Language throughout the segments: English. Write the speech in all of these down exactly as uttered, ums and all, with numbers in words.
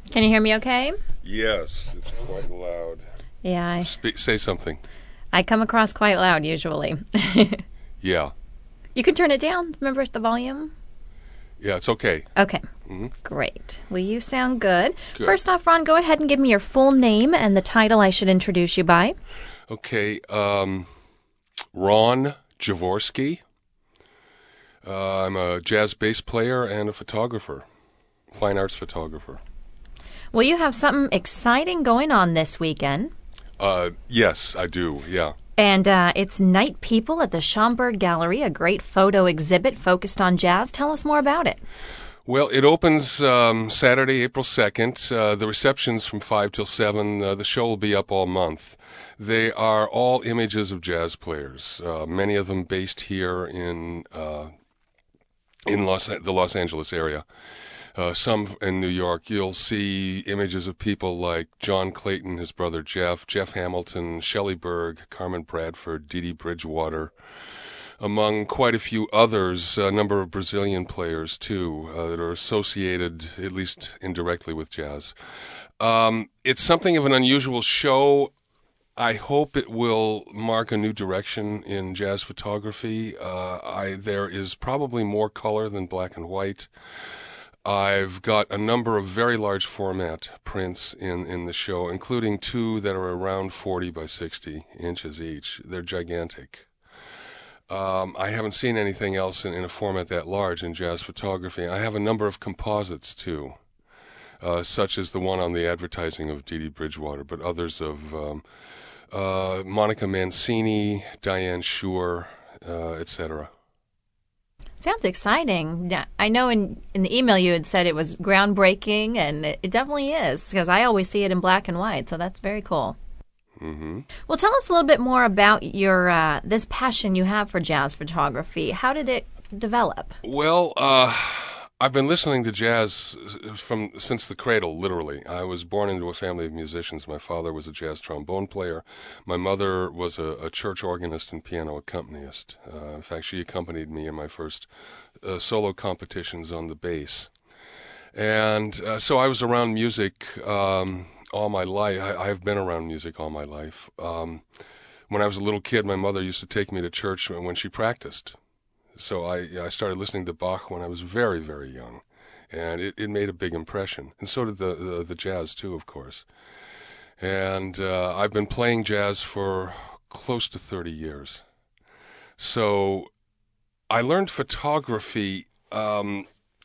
Can you hear me okay? Yes, it's quite loud. Yeah, I, Spe- say something. I come across quite loud usually. Yeah. You can turn it down. Remember the volume? Yeah, it's okay. Okay. Mm-hmm. Great. Well, you sound good. Good. First off, Ron, go ahead and give me your full name and the title I should introduce you by. Okay, um, Ron Jaworski. Uh, I'm a jazz bass player and a photographer, fine arts photographer. Well, you have something exciting going on this weekend. Uh, yes, I do, yeah. And uh, it's Night People at the Schomburg Gallery, a great photo exhibit focused on jazz. Tell us more about it. Well, it opens um, Saturday, April second. Uh, the reception's from five till seven. Uh, the show will be up all month. They are all images of jazz players, uh, many of them based here in uh, in Los, the Los Angeles area. Uh, some in New York. You'll see images of people like John Clayton, his brother Jeff, Jeff Hamilton, Shelley Berg, Carmen Bradford, Dee Dee Bridgewater, among quite a few others, a number of Brazilian players, too, uh, that are associated, at least indirectly, with jazz. Um, it's something of an unusual show. I hope it will mark a new direction in jazz photography. Uh, I, there is probably more color than black and white. I've got a number of very large format prints in, in the show, including two that are around forty by sixty inches each. They're gigantic. Um, I haven't seen anything else in, in a format that large in jazz photography. I have a number of composites, too, uh, such as the one on the advertising of Dee Dee Bridgewater, but others of um, uh, Monica Mancini, Diane Shure, uh, et cetera. Sounds exciting. Yeah, I know in, in the email you had said it was groundbreaking, and it, it definitely is, because I always see it in black and white, so that's very cool. Mm-hmm. Well, tell us a little bit more about your uh, this passion you have for jazz photography. How did it develop? Well, uh, I've been listening to jazz from since the cradle, literally. I was born into a family of musicians. My father was a jazz trombone player. My mother was a, a church organist and piano accompanist. Uh, in fact, she accompanied me in my first uh, solo competitions on the bass. And uh, so I was around music um, all my life. I, I've been around music all my life. Um, when I was a little kid, my mother used to take me to church when she practiced. So I, I started listening to Bach when I was very, very young, and it, it made a big impression. And so did the, the, the jazz, too, of course. And uh, I've been playing jazz for close to thirty years. So I learned photography um,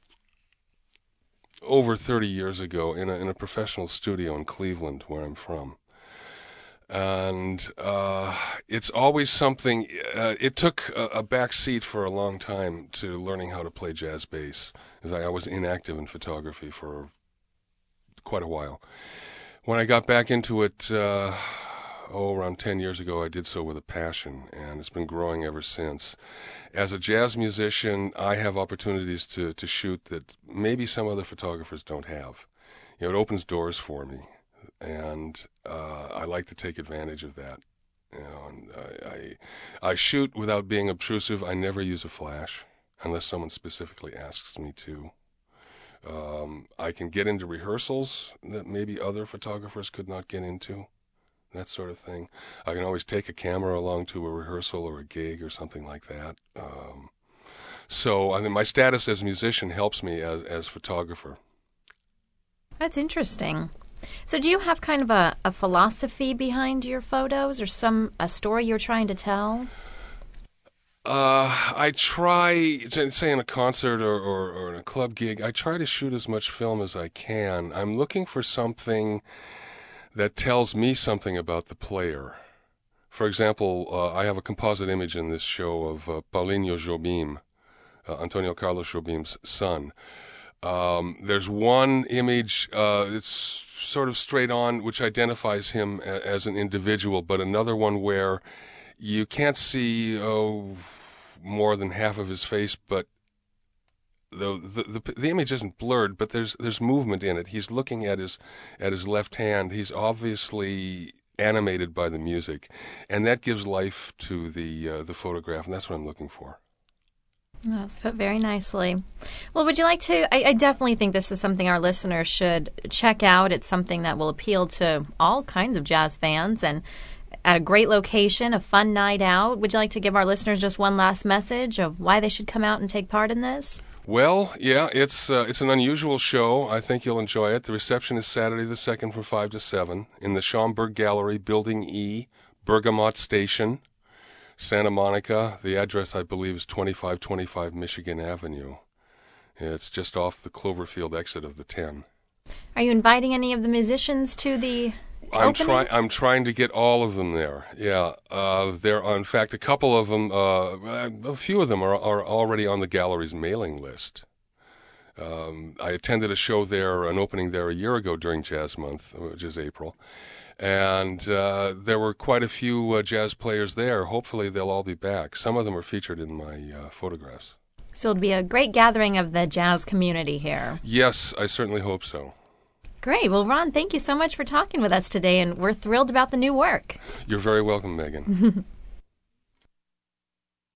over thirty years ago in a, in a professional studio in Cleveland, where I'm from. And uh, it's always something, uh, it took a, a back seat for a long time to learning how to play jazz bass. In fact, I was inactive in photography for quite a while. When I got back into it, uh, oh, around ten years ago, I did so with a passion, and it's been growing ever since. As a jazz musician, I have opportunities to, to shoot that maybe some other photographers don't have. You know, it opens doors for me. And uh, I like to take advantage of that. You know, and I, I I shoot without being obtrusive. I never use a flash unless someone specifically asks me to. Um, I can get into rehearsals that maybe other photographers could not get into, that sort of thing. I can always take a camera along to a rehearsal or a gig or something like that. Um, so I mean, my status as a musician helps me as as photographer. That's interesting. So do you have kind of a, a philosophy behind your photos, or some a story you're trying to tell? Uh, I try, to, say in a concert or, or, or in a club gig, I try to shoot as much film as I can. I'm looking for something that tells me something about the player. For example, uh, I have a composite image in this show of uh, Paulinho Jobim, uh, Antonio Carlos Jobim's son. Um, there's one image, uh, it's sort of straight on, which identifies him a, as an individual, but another one where you can't see, oh, more than half of his face, but the, the the the image isn't blurred, but there's there's movement in it. He's looking at his at his left hand. He's obviously animated by the music, and that gives life to the uh, the photograph, and that's what I'm looking for. Oh, that's put very nicely. Well, would you like to? I, I definitely think this is something our listeners should check out. It's something that will appeal to all kinds of jazz fans, and at a great location, a fun night out. Would you like to give our listeners just one last message of why they should come out and take part in this? Well, yeah, it's uh, it's an unusual show. I think you'll enjoy it. The reception is Saturday the second from five to seven in the Schaumburg Gallery, Building E, Bergamot Station, Santa Monica. The address, I believe, is twenty-five twenty-five Michigan Avenue. It's just off the Cloverfield exit of the ten. Are you inviting any of the musicians to the I'm trying. I'm trying to get all of them there. Yeah, uh, there are in fact a couple of them. Uh, a few of them are, are already on the gallery's mailing list. Um, I attended a show there, an opening there a year ago during Jazz Month, which is April, and uh, there were quite a few uh, jazz players there. Hopefully, they'll all be back. Some of them are featured in my uh, photographs. So it'll be a great gathering of the jazz community here. Yes, I certainly hope so. Great. Well, Ron, thank you so much for talking with us today, and we're thrilled about the new work. You're very welcome, Megan.